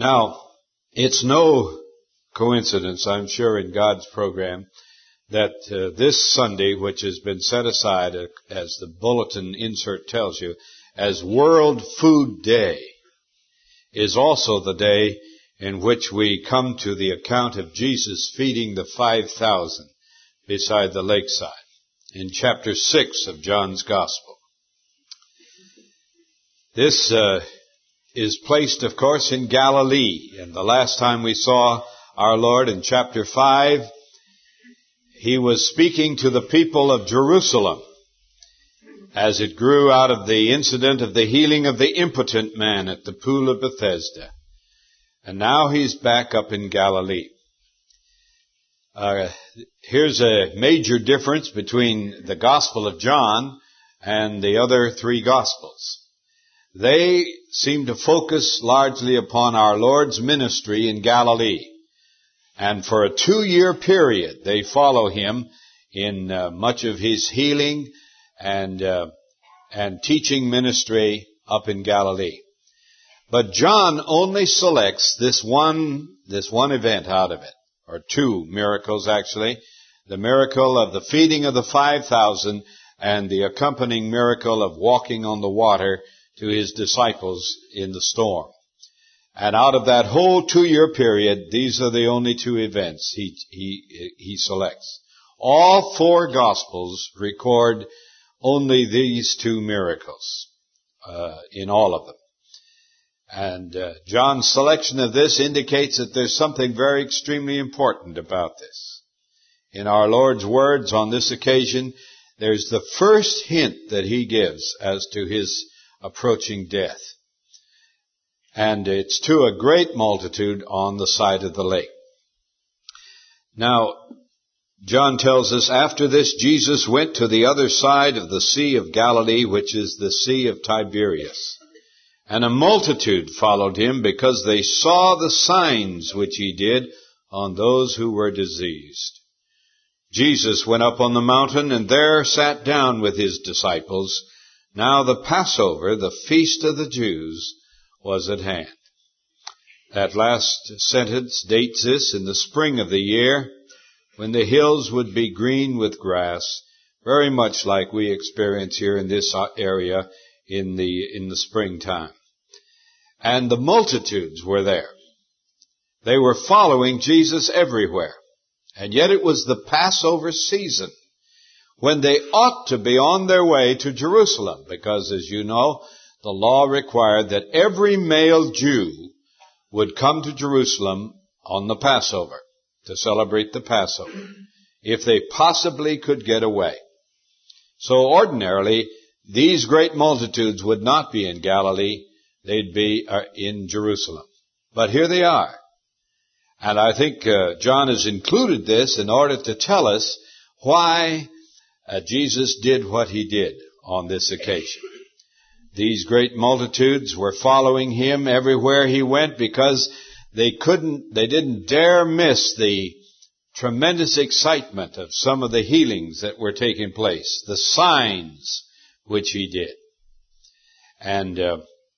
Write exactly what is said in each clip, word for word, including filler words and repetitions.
Now, it's no coincidence, I'm sure, in God's program that uh, this Sunday, which has been set aside, uh, as the bulletin insert tells you, as World Food Day, is also the day in which we come to the account of Jesus feeding the five thousand beside the lakeside in chapter six of John's Gospel. This uh, is placed, of course, in Galilee. And the last time we saw our Lord in chapter five, He was speaking to the people of Jerusalem as it grew out of the incident of the healing of the impotent man at the pool of Bethesda. And now He's back up in Galilee. Uh, here's a major difference between the Gospel of John and the other three Gospels. They seem to focus largely upon our Lord's ministry in Galilee. And for a two-year period, they follow Him in uh, much of His healing and uh, and teaching ministry up in Galilee. But John only selects this one this one event out of it, or two miracles actually, the miracle of the feeding of the five thousand and the accompanying miracle of walking on the water to His disciples in the storm. And out of that whole two-year period, these are the only two events he, he, he selects. All four Gospels record only these two miracles, uh, in all of them. And, uh, John's selection of this indicates that there's something very extremely important about this. In our Lord's words on this occasion, there's the first hint that He gives as to His approaching death. And it's to a great multitude on the side of the lake. Now, John tells us, after this, Jesus went to the other side of the Sea of Galilee, which is the Sea of Tiberias. And a multitude followed Him because they saw the signs which He did on those who were diseased. Jesus went up on the mountain and there sat down with His disciples. Now the Passover, the feast of the Jews, was at hand. That last sentence dates this in the spring of the year, when the hills would be green with grass, very much like we experience here in this area in the in the springtime. And the multitudes were there. They were following Jesus everywhere. And yet it was the Passover season, when they ought to be on their way to Jerusalem, because, as you know, the law required that every male Jew would come to Jerusalem on the Passover to celebrate the Passover, if they possibly could get away. So ordinarily, these great multitudes would not be in Galilee, they'd be uh, in Jerusalem. But here they are. And I think uh, John has included this in order to tell us why uh, Jesus did what He did on this occasion. These great multitudes were following Him everywhere He went because they couldn't, they didn't dare miss the tremendous excitement of some of the healings that were taking place, the signs which He did. And uh,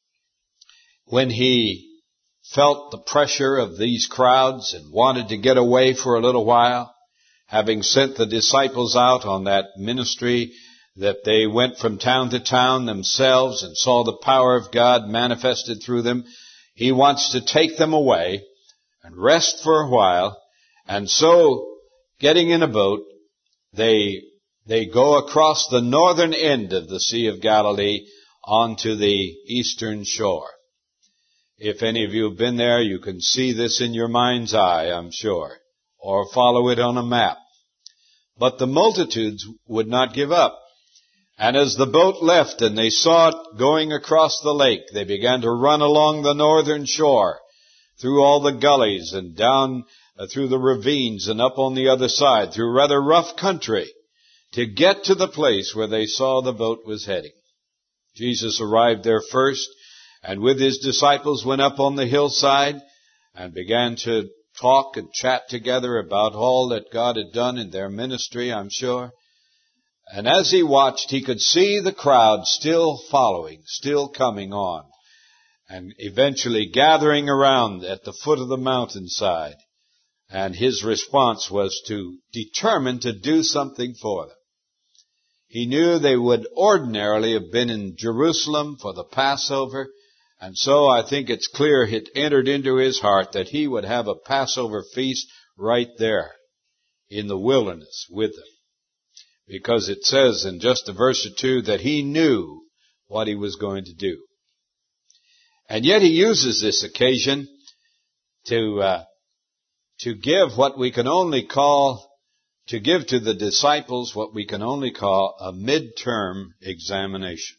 when He felt the pressure of these crowds and wanted to get away for a little while, having sent the disciples out on that ministry that they went from town to town themselves and saw the power of God manifested through them, He wants to take them away and rest for a while. And so, getting in a boat, they they go across the northern end of the Sea of Galilee onto the eastern shore. If any of you have been there, you can see this in your mind's eye, I'm sure, or follow it on a map. But the multitudes would not give up. And as the boat left and they saw it going across the lake, they began to run along the northern shore, through all the gullies and down uh, through the ravines and up on the other side, through rather rough country, to get to the place where they saw the boat was heading. Jesus arrived there first, and with His disciples went up on the hillside and began to talk and chat together about all that God had done in their ministry, I'm sure. And as He watched, He could see the crowd still following, still coming on. and eventually gathering around at the foot of the mountainside. And his response was to determine to do something for them. He knew they would ordinarily have been in Jerusalem for the Passover, and so I think it's clear it entered into his heart that he would have a Passover feast right there in the wilderness with them. Because it says in just a verse or two that he knew what he was going to do. And yet he uses this occasion to uh, to give what we can only call, to give to the disciples what we can only call a midterm examination.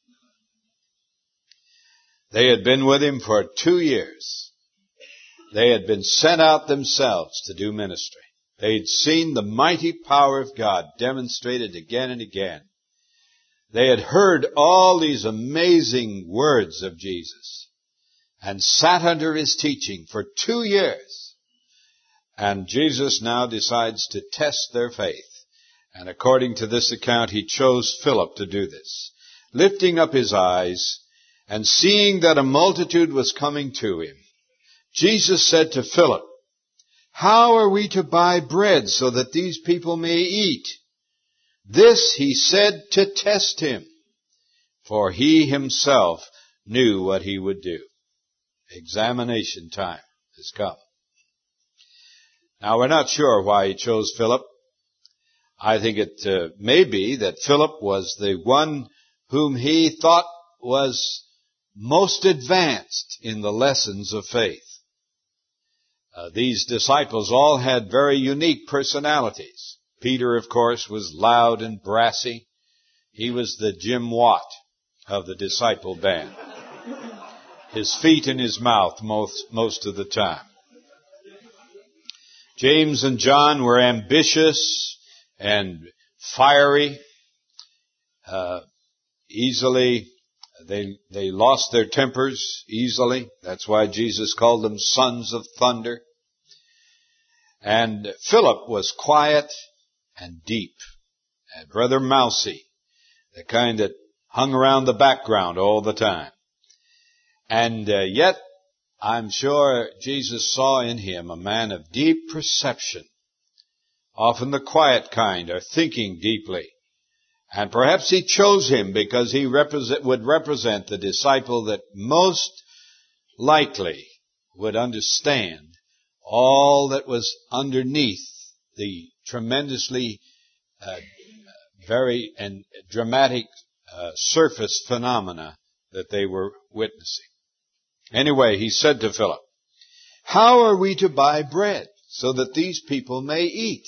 They had been with him for two years. They had been sent out themselves to do ministry. They'd seen the mighty power of God demonstrated again and again. They had heard all these amazing words of Jesus and sat under his teaching for two years. And Jesus now decides to test their faith. And according to this account, he chose Philip to do this. Lifting up his eyes and seeing that a multitude was coming to him, Jesus said to Philip, "How are we to buy bread so that these people may eat?" This he said to test him, for he himself knew what he would do. Examination time has come. Now, we're not sure why he chose Philip. I think it uh, may be that Philip was the one whom he thought was most advanced in the lessons of faith. Uh, these disciples all had very unique personalities. Peter, of course, was loud and brassy. He was the Jim Watt of the disciple band. His feet in his mouth most, most of the time. James and John were ambitious and fiery. Uh, easily, they, they lost their tempers easily. That's why Jesus called them sons of thunder. And Philip was quiet and deep, and rather mousy, the kind that hung around the background all the time. And uh, yet, I'm sure Jesus saw in him a man of deep perception, often the quiet kind, or thinking deeply. And perhaps he chose him because he represent, would represent the disciple that most likely would understand all that was underneath the tremendously uh, very and dramatic uh, surface phenomena that they were witnessing. Anyway, he said to Philip, "How are we to buy bread so that these people may eat?"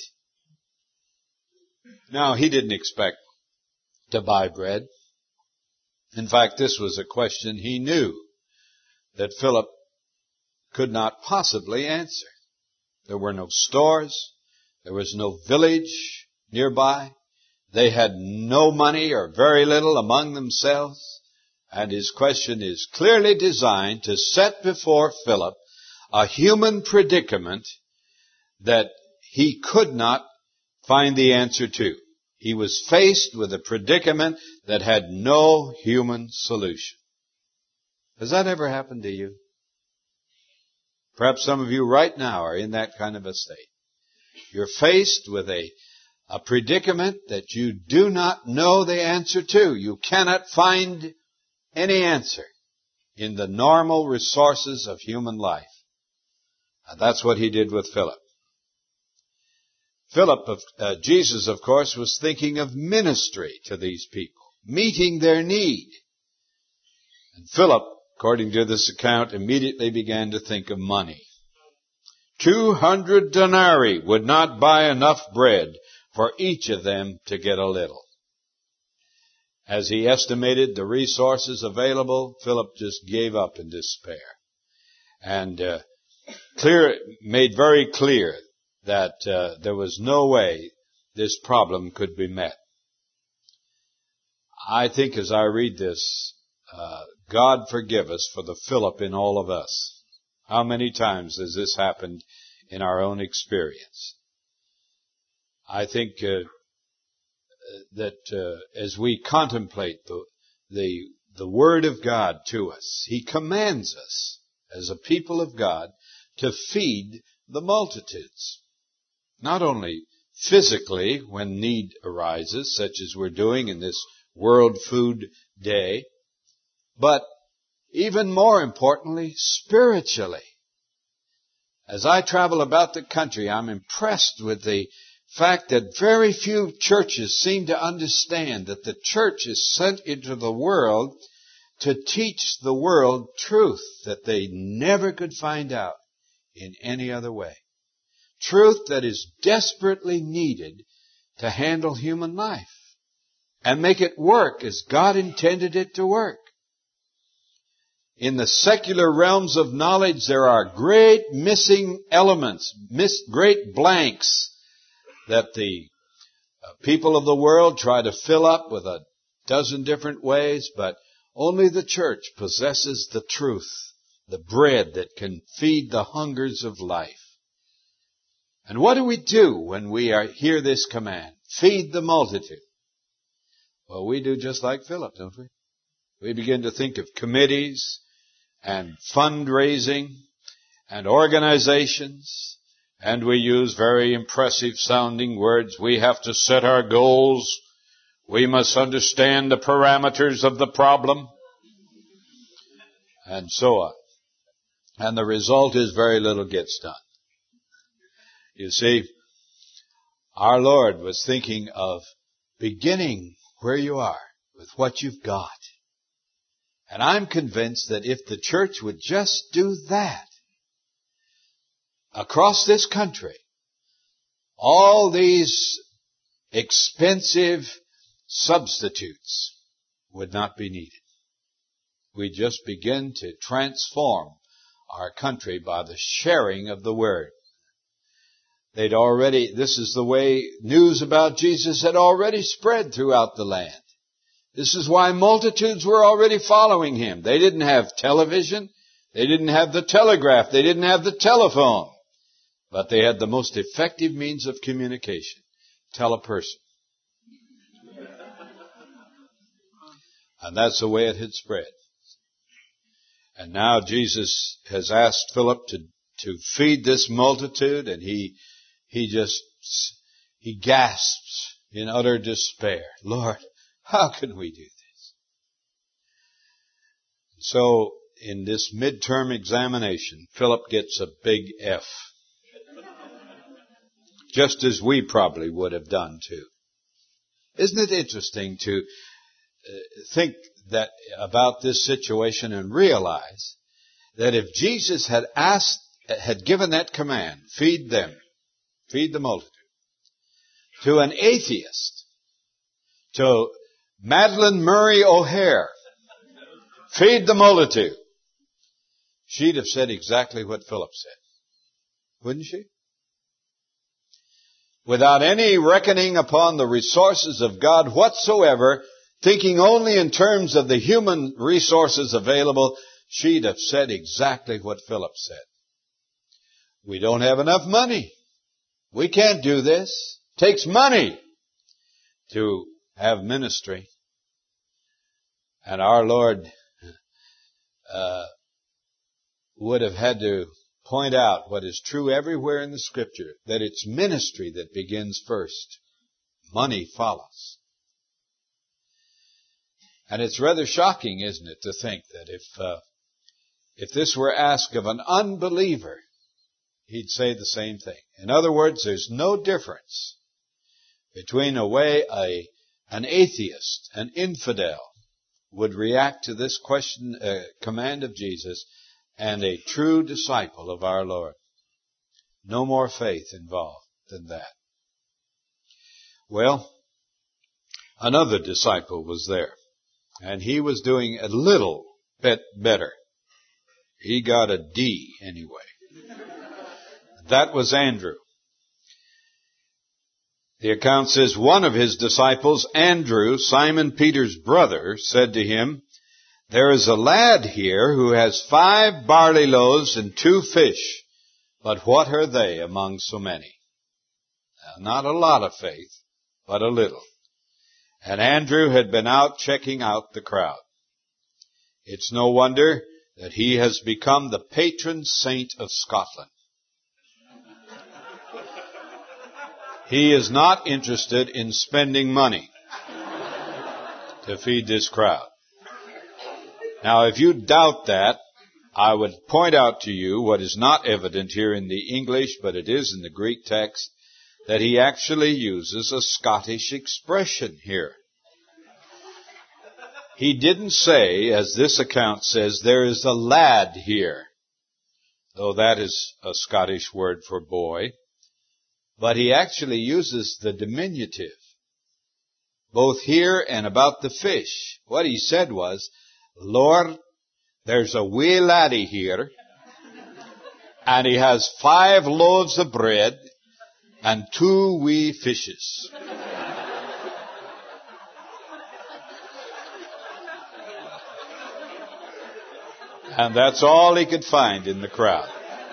Now, he didn't expect to buy bread. In fact, this was a question he knew that Philip could not possibly answer. There were no stores. There was no village nearby. They had no money or very little among themselves. And his question is clearly designed to set before Philip a human predicament that he could not find the answer to. He was faced with a predicament that had no human solution. Has that ever happened to you? Perhaps some of you right now are in that kind of a state. You're faced with a, a predicament that you do not know the answer to. You cannot find any answer in the normal resources of human life. And that's what he did with Philip. Philip, of, uh, Jesus, of course, was thinking of ministry to these people, meeting their need. And Philip, according to this account, immediately began to think of money. Two hundred denarii would not buy enough bread for each of them to get a little. As he estimated the resources available, Philip just gave up in despair. And uh, clear, made very clear that uh, there was no way this problem could be met. I think as I read this, uh, God forgive us for the Philip in all of us. How many times has this happened in our own experience? I think uh, that uh, as we contemplate the, the the Word of God to us. He commands us as a people of God to feed the multitudes. Not only physically when need arises, such as we're doing in this World Food Day, but even more importantly, spiritually. As I travel about the country, I'm impressed with the fact that very few churches seem to understand that the church is sent into the world to teach the world truth that they never could find out in any other way. Truth that is desperately needed to handle human life and make it work as God intended it to work. In the secular realms of knowledge, there are great missing elements, miss, great blanks that the people of the world try to fill up with a dozen different ways, but only the church possesses the truth, the bread that can feed the hungers of life. And what do we do when we are, hear this command? Feed the multitude. Well, we do just like Philip, don't we? We begin to think of committees and fundraising and organizations, and we use very impressive sounding words. We have to set our goals. We must understand the parameters of the problem, and so on. And the result is very little gets done. You see, our Lord was thinking of beginning where you are with what you've got. And I'm convinced that if the church would just do that, across this country, all these expensive substitutes would not be needed. We just begin to transform our country by the sharing of the Word. They'd already, this is the way news about Jesus had already spread throughout the land. This is why multitudes were already following Him. They didn't have television. They didn't have the telegraph. They didn't have the telephone. But they had the most effective means of communication. Teleperson. And that's the way it had spread. And now Jesus has asked Philip to, to feed this multitude, and he, he just, he gasps in utter despair. Lord, how can we do this? So, in this midterm examination, Philip gets a big F. Just as we probably would have done too. Isn't it interesting to uh, think that about this situation and realize that if Jesus had asked, had given that command, feed them, feed the multitude, to an atheist, to Madeleine Murray O'Hare, feed the multitude, she'd have said exactly what Philip said. Wouldn't she? Without any reckoning upon the resources of God whatsoever, thinking only in terms of the human resources available, she'd have said exactly what Philip said. We don't have enough money. We can't do this. It takes money to have ministry. And our Lord uh, would have had to point out what is true everywhere in the Scripture, that it's ministry that begins first. Money follows. And it's rather shocking, isn't it, to think that if uh, if this were asked of an unbeliever, he'd say the same thing. In other words, there's no difference between a way a an atheist, an infidel, would react to this question, uh, command of Jesus, and a true disciple of our Lord. No more faith involved than that. Well, another disciple was there, and he was doing a little bit better. He got a D anyway. That was Andrew. The account says one of his disciples, Andrew, Simon Peter's brother, said to him, "There is a lad here who has five barley loaves and two fish, but what are they among so many?" Now, not a lot of faith, but a little. And Andrew had been out checking out the crowd. It's no wonder that he has become the patron saint of Scotland. He is not interested in spending money to feed this crowd. Now, if you doubt that, I would point out to you what is not evident here in the English, but it is in the Greek text, that he actually uses a Scottish expression here. He didn't say, as this account says, there is a lad here, though that is a Scottish word for boy, but he actually uses the diminutive, both here and about the fish. What he said was, Lord, there's a wee laddie here, and he has five loaves of bread and two wee fishes. And that's all he could find in the crowd.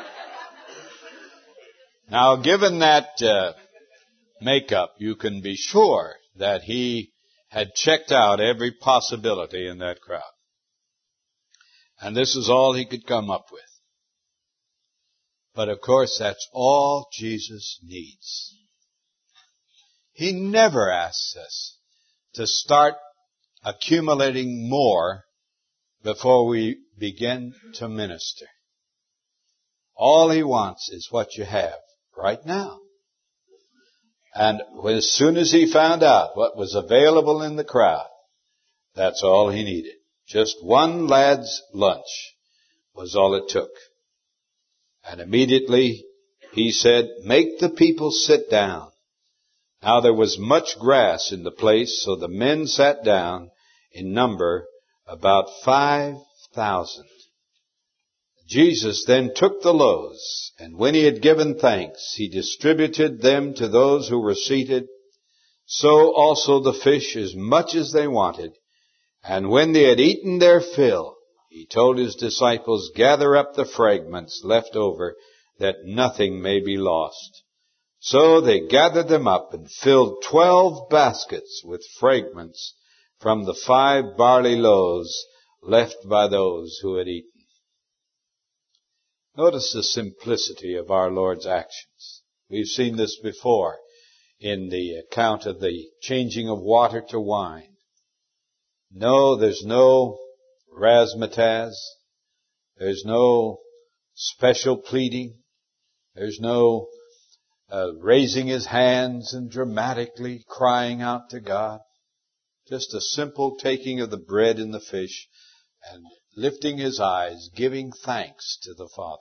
Now, given that uh, makeup, you can be sure that he had checked out every possibility in that crowd. And this is all he could come up with. But of course, that's all Jesus needs. He never asks us to start accumulating more before we begin to minister. All he wants is what you have right now. And as soon as he found out what was available in the crowd, that's all he needed. Just one lad's lunch was all it took. And immediately he said, make the people sit down. Now there was much grass in the place, so the men sat down, in number about five thousand. Jesus then took the loaves, and when he had given thanks, he distributed them to those who were seated, so also the fish as much as they wanted. And when they had eaten their fill, he told his disciples, gather up the fragments left over, that nothing may be lost. So they gathered them up and filled twelve baskets with fragments from the five barley loaves left by those who had eaten. Notice the simplicity of our Lord's actions. We've seen this before in the account of the changing of water to wine. No, there's no razzmatazz. There's no special pleading. There's no uh, raising his hands and dramatically crying out to God. Just a simple taking of the bread and the fish and lifting his eyes, giving thanks to the Father.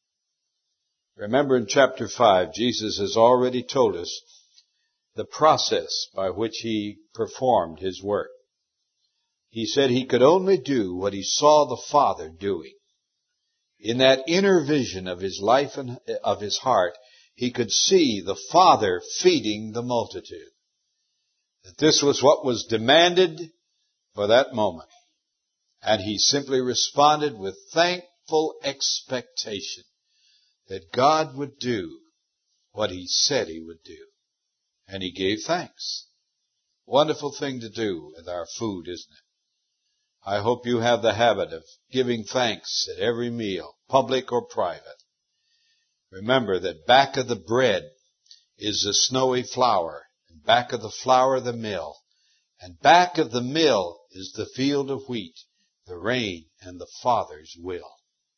Remember in chapter five, Jesus has already told us the process by which he performed his work. He said he could only do what he saw the Father doing. In that inner vision of his life and of his heart, he could see the Father feeding the multitude. That this was what was demanded for that moment. And he simply responded with thankful expectation that God would do what he said he would do. And he gave thanks. Wonderful thing to do with our food, isn't it? I hope you have the habit of giving thanks at every meal, public or private. Remember that back of the bread is the snowy flour, and back of the flour the mill, and back of the mill is the field of wheat, the rain, and the Father's will.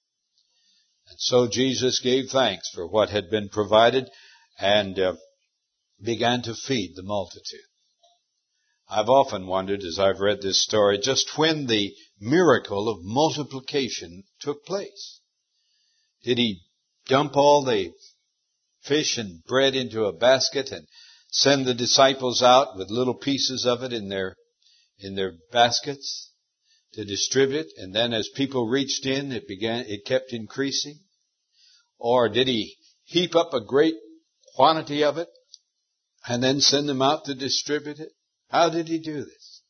And so Jesus gave thanks for what had been provided and uh, began to feed the multitude. I've often wondered, as I've read this story, just when the miracle of multiplication took place. Did he dump all the fish and bread into a basket and send the disciples out with little pieces of it in their in their baskets to distribute, and then as people reached in, it began it kept increasing? Or did he heap up a great quantity of it and then send them out to distribute it? How did he do this?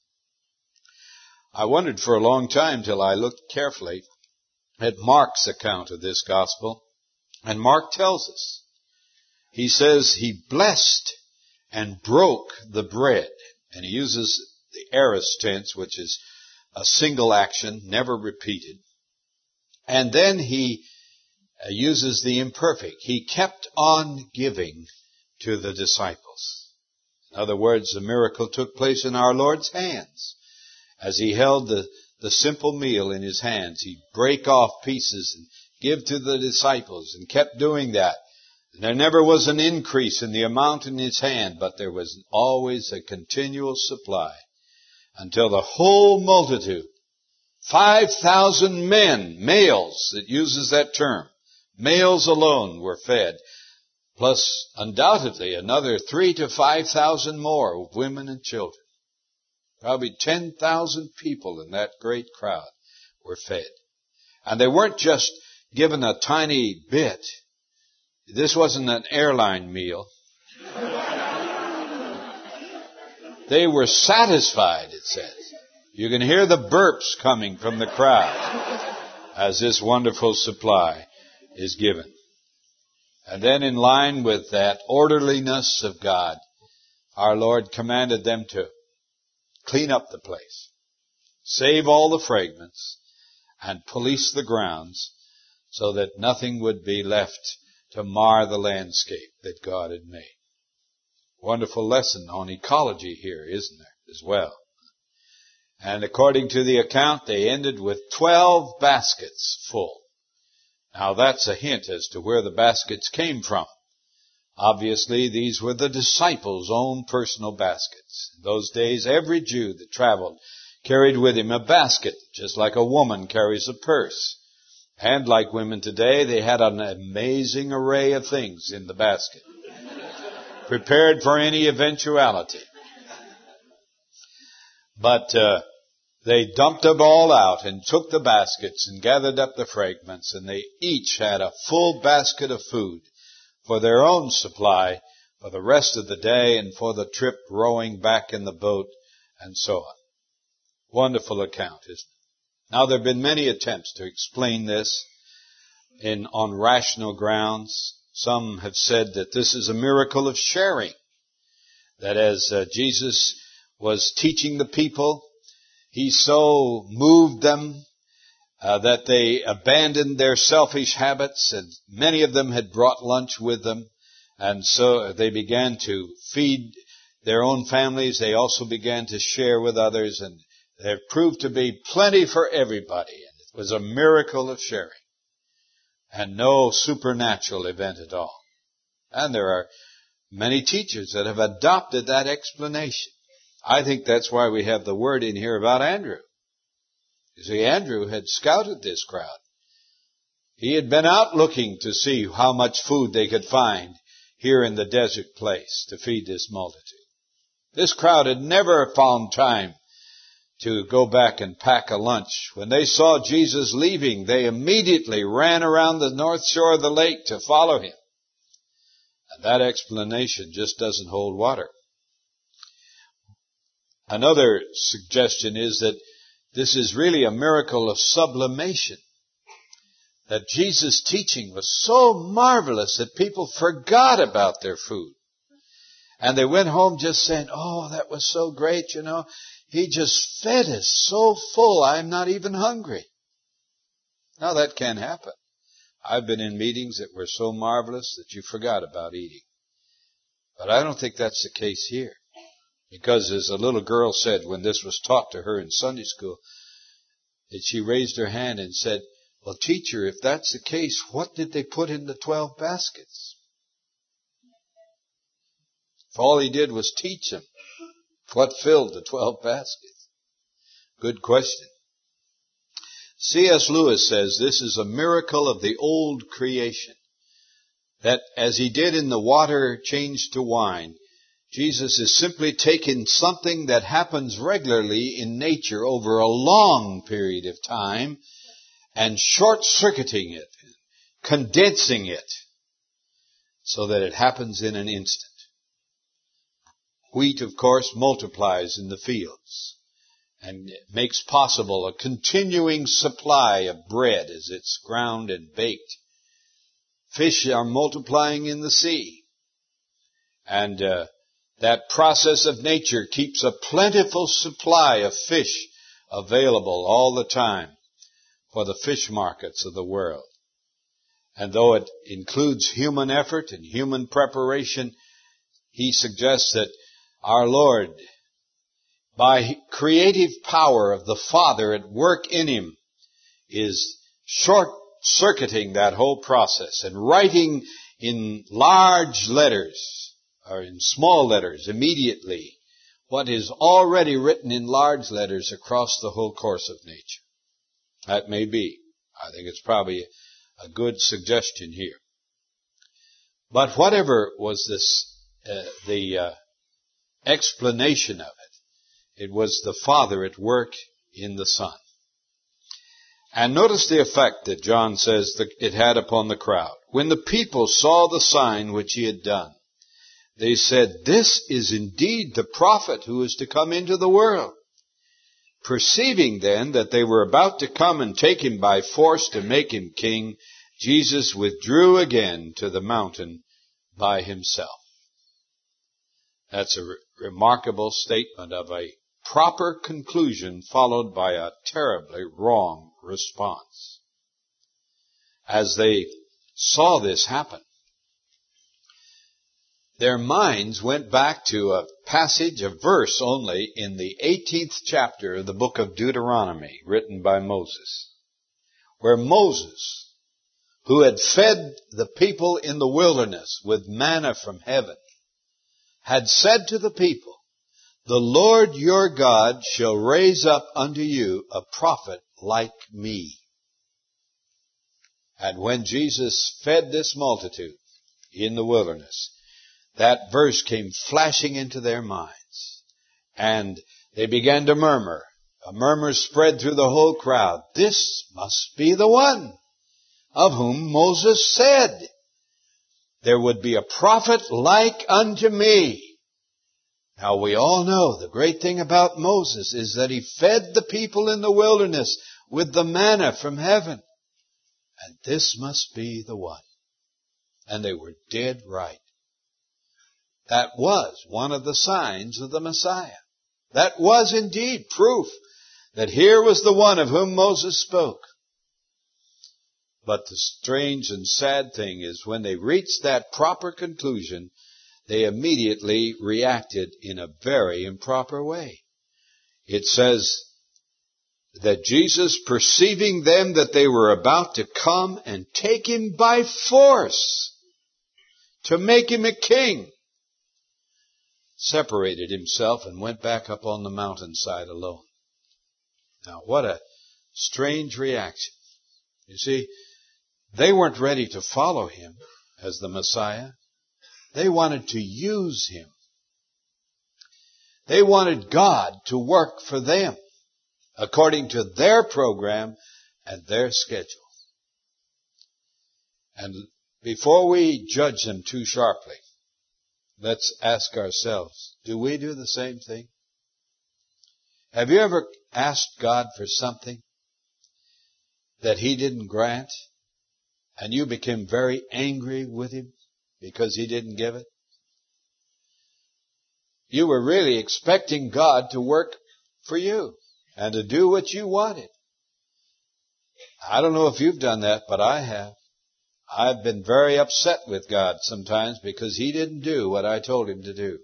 I wondered for a long time till I looked carefully at Mark's account of this gospel. And Mark tells us, he says he blessed and broke the bread. And he uses the aorist tense, which is a single action, never repeated. And then he uses the imperfect. He kept on giving to the disciples. In other words, the miracle took place in our Lord's hands. As he held the, the simple meal in his hands, he'd break off pieces and give to the disciples, and kept doing that. And there never was an increase in the amount in his hand, but there was always a continual supply until the whole multitude, five thousand men, males, it uses that term, males alone were fed, plus undoubtedly another three to five thousand more of women and children. Probably ten thousand people in that great crowd were fed. And they weren't just given a tiny bit. This wasn't an airline meal. They were satisfied, it says. You can hear the burps coming from the crowd as this wonderful supply is given. And then in line with that orderliness of God, our Lord commanded them to clean up the place, save all the fragments, and police the grounds so that nothing would be left to mar the landscape that God had made. Wonderful lesson on ecology here, isn't there, as well? And according to the account, they ended with twelve baskets full. Now that's a hint as to where the baskets came from. Obviously, these were the disciples' own personal baskets. In those days, every Jew that traveled carried with him a basket, just like a woman carries a purse. And like women today, they had an amazing array of things in the basket, prepared for any eventuality. But uh, they dumped them all out and took the baskets and gathered up the fragments, and they each had a full basket of food for their own supply for the rest of the day and for the trip rowing back in the boat and so on. Wonderful account, isn't it? Now, there have been many attempts to explain this in on rational grounds. Some have said that this is a miracle of sharing, that as uh, Jesus was teaching the people, he so moved them uh, that they abandoned their selfish habits, and many of them had brought lunch with them, and so they began to feed their own families. They also began to share with others, and there proved to be plenty for everybody, and it was a miracle of sharing, and no supernatural event at all. And there are many teachers that have adopted that explanation. I think that's why we have the word in here about Andrew. You see, Andrew had scouted this crowd. He had been out looking to see how much food they could find here in the desert place to feed this multitude. This crowd had never found time to go back and pack a lunch. When they saw Jesus leaving, they immediately ran around the north shore of the lake to follow him. And that explanation just doesn't hold water. Another suggestion is that this is really a miracle of sublimation. That Jesus' teaching was so marvelous that people forgot about their food. And they went home just saying, oh, that was so great, you know. He just fed us so full, I'm not even hungry. Now that can happen. I've been in meetings that were so marvelous that you forgot about eating. But I don't think that's the case here. Because as a little girl said when this was taught to her in Sunday school, that she raised her hand and said, well, teacher, if that's the case, what did they put in the twelve baskets? If all he did was teach them, what filled the twelve baskets? Good question. C S Lewis says this is a miracle of the old creation. That as he did in the water changed to wine, Jesus is simply taking something that happens regularly in nature over a long period of time and short-circuiting it, condensing it, so that it happens in an instant. Wheat, of course, multiplies in the fields and makes possible a continuing supply of bread as it's ground and baked. Fish are multiplying in the sea. And uh, that process of nature keeps a plentiful supply of fish available all the time for the fish markets of the world. And though it includes human effort and human preparation, he suggests that our Lord, by creative power of the Father at work in him, is short-circuiting that whole process and writing in large letters or in small letters immediately what is already written in large letters across the whole course of nature. That may be. I think it's probably a good suggestion here. But whatever was this, uh, the uh, explanation of it, it was the Father at work in the Son. And notice the effect that John says that it had upon the crowd. When the people saw the sign which he had done, they said, "This is indeed the prophet who is to come into the world." Perceiving then that they were about to come and take him by force to make him king, Jesus withdrew again to the mountain by himself. That's a re- remarkable statement of a proper conclusion followed by a terribly wrong response. As they saw this happen, their minds went back to a passage, a verse only, in the eighteenth chapter of the book of Deuteronomy, written by Moses, where Moses, who had fed the people in the wilderness with manna from heaven, had said to the people, "The Lord your God shall raise up unto you a prophet like me." And when Jesus fed this multitude in the wilderness, that verse came flashing into their minds, and they began to murmur. A murmur spread through the whole crowd. "This must be the one of whom Moses said, 'There would be a prophet like unto me.'" Now we all know the great thing about Moses is that he fed the people in the wilderness with the manna from heaven. And this must be the one. And they were dead right. That was one of the signs of the Messiah. That was indeed proof that here was the one of whom Moses spoke. But the strange and sad thing is when they reached that proper conclusion, they immediately reacted in a very improper way. It says that Jesus, perceiving them that they were about to come and take him by force to make him a king, separated himself and went back up on the mountainside alone. Now, what a strange reaction. You see, they weren't ready to follow him as the Messiah. They wanted to use him. They wanted God to work for them according to their program and their schedule. And before we judge them too sharply, let's ask ourselves, do we do the same thing? Have you ever asked God for something that he didn't grant, and you became very angry with him because he didn't give it? You were really expecting God to work for you and to do what you wanted. I don't know if you've done that, but I have. I've been very upset with God sometimes because he didn't do what I told him to do.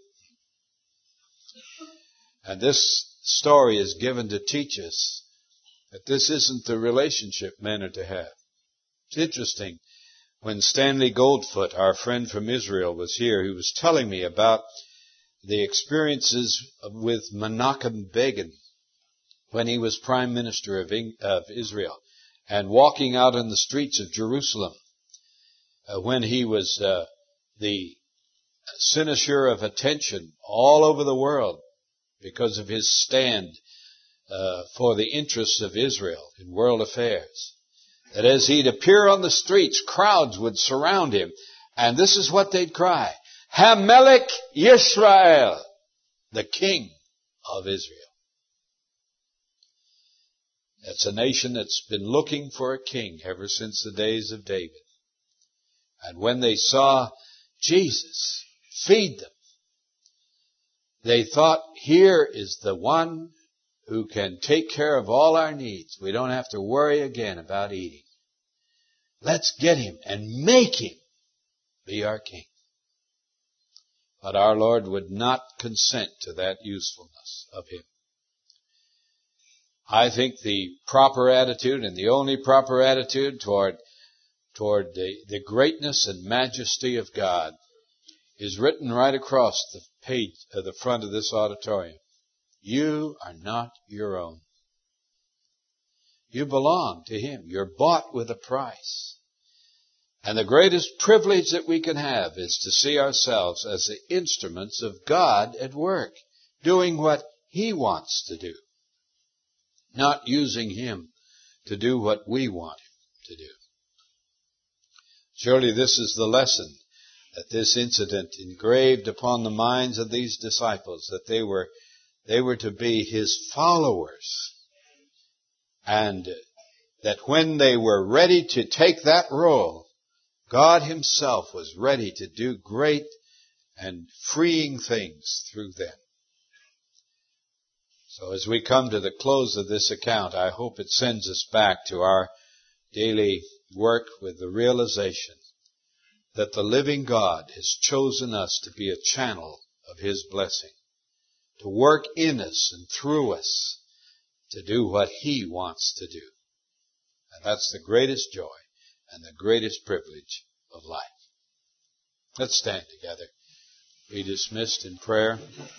And this story is given to teach us that this isn't the relationship men are to have. It's interesting. When Stanley Goldfoot, our friend from Israel, was here, he was telling me about the experiences with Menachem Begin when he was Prime Minister of, of Israel and walking out in the streets of Jerusalem. Uh, when he was uh, the cynosure of attention all over the world because of his stand uh, for the interests of Israel in world affairs. That as he'd appear on the streets, crowds would surround him, and this is what they'd cry, "Hamelech Yisrael," the King of Israel. It's a nation that's been looking for a king ever since the days of David. And when they saw Jesus feed them, they thought, here is the one who can take care of all our needs. We don't have to worry again about eating. Let's get him and make him be our king. But our Lord would not consent to that usefulness of him. I think the proper attitude and the only proper attitude toward, toward the, the greatness and majesty of God is written right across the page of the front of this auditorium. You are not your own. You belong to him. You're bought with a price. And the greatest privilege that we can have is to see ourselves as the instruments of God at work, doing what he wants to do, not using him to do what we want him to do. Surely this is the lesson that this incident engraved upon the minds of these disciples, that they were, they were to be his followers. And that when they were ready to take that role, God himself was ready to do great and freeing things through them. So as we come to the close of this account, I hope it sends us back to our daily work with the realization that the living God has chosen us to be a channel of his blessing, to work in us and through us, to do what he wants to do. And that's the greatest joy and the greatest privilege of life. Let's stand together. Be dismissed in prayer.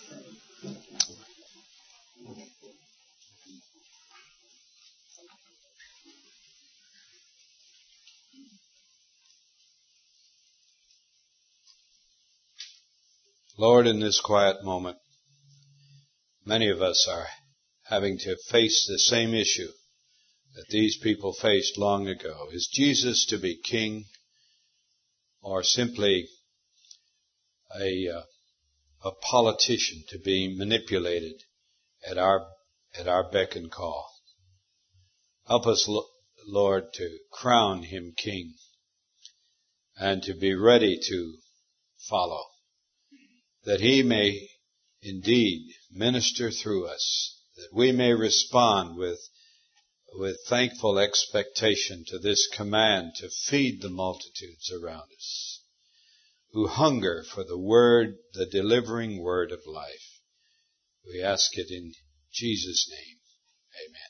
Lord, in this quiet moment, many of us are having to face the same issue that these people faced long ago. Is Jesus to be king, or simply a uh, a politician to be manipulated at our at our beck and call? Help us, Lord, to crown him king and to be ready to follow, that he may indeed minister through us, that we may respond with with thankful expectation to this command to feed the multitudes around us who hunger for the word, the delivering word of life. We ask it in Jesus' name. Amen.